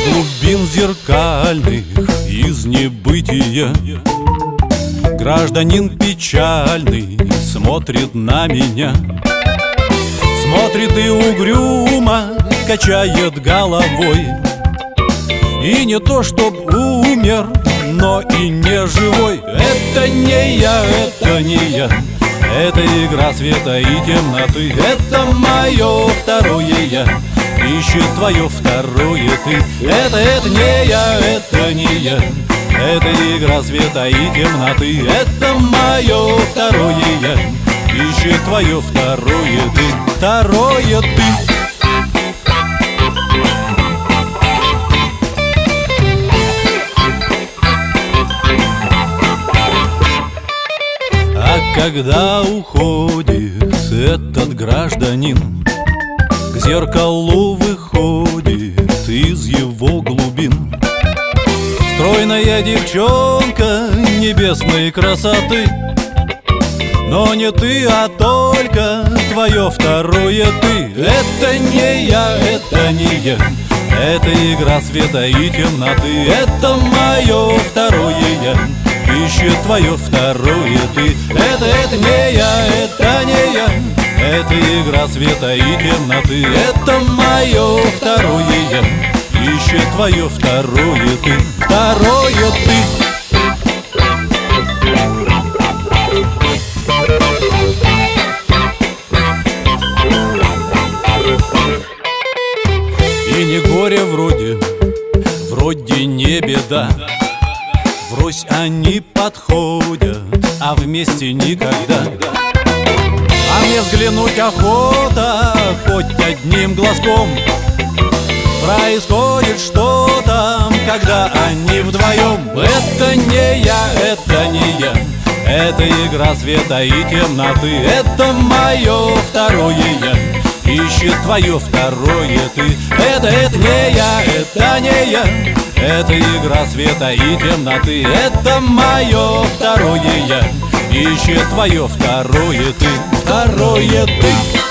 глубин зеркальных, из небытия, гражданин печальный смотрит на меня. Смотрит и угрюмо качает головой. И не то чтоб умер, но и не живой. Это не я, это не я. Это игра света и темноты. Это мое второе я, ищет твое второе ты. Это не я, это не я. Это игра света и темноты. Это мое второе я, ищет твое второе ты. Второе ты. Когда уходит этот гражданин, к зеркалу выходит из его глубин стройная девчонка небесной красоты. Но не ты, а только твое второе ты. Это не я, это не я. Это игра света и темноты. Это мое второе я, ищет твое второе ты. Это не я, это не я. Это игра света и темноты. Это мое второе я, ищет твое второе ты. Второе ты. И не горе вроде не беда. Врозь они подходят, а вместе никогда. А мне взглянуть охота хоть одним глазком. Происходит что-то, когда они вдвоем. Это не я, это не я. Это игра света и темноты. Это мое второе я, ищет твое второе ты. Это не я, это не я. Это игра света и темноты. Это мое второе я, ищет твое второе ты. Второе ты.